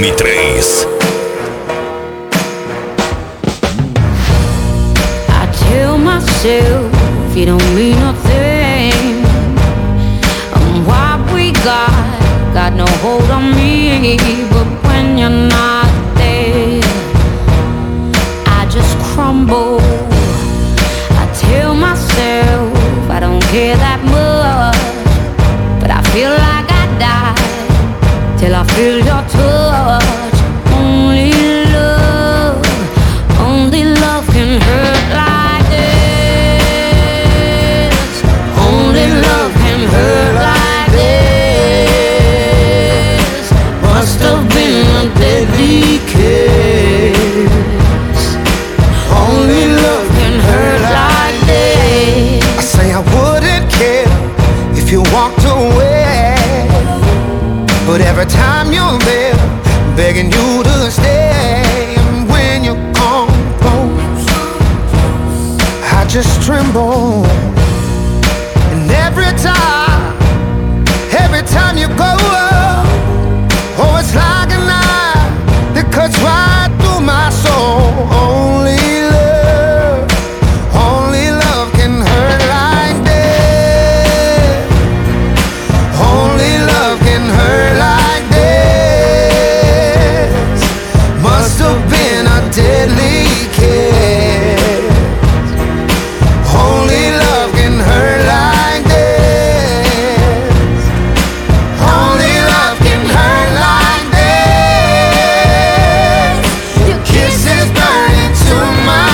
M3. I tell myself you don't mean nothing. What we got no hold on me. But when you're not there, I just crumble. I tell myself I don't care that much, but I feel like I die till I feel your touch. Only love can hurt like this. Only love can hurt like this. Must have been a deadly kiss. Only love can hurt like this. I say I wouldn't care if you walked away, but every time you're there, begging you to stay, and when you come close, I just tremble. And every time you go, oh, it's like a knife that cuts right through my soul. Only love can hurt like this. Only love can hurt like this. Must have been a deadly kiss. Only love can hurt like this. Only love can hurt like this. Your kisses burn into my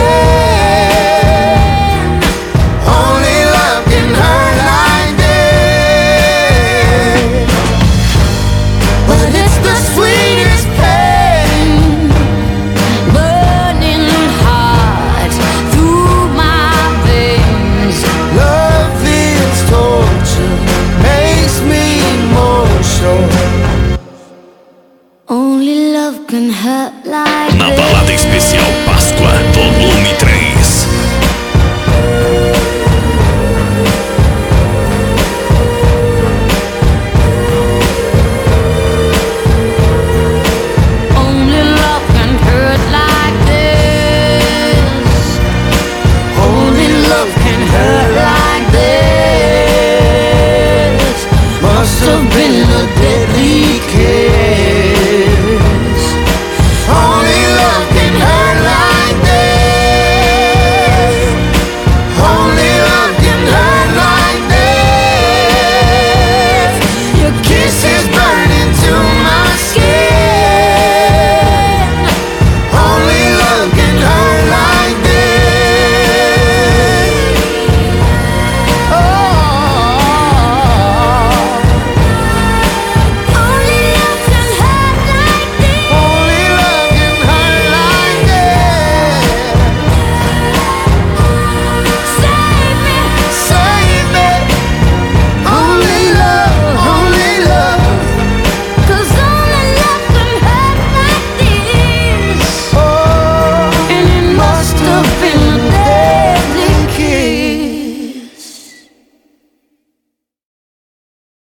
skin. Only love can hurt like this. But it's the sweetest pain, Burning hot through my veins. love is torture, makes me emotional. Only love can hurt like Na balada especial Páscoa, volume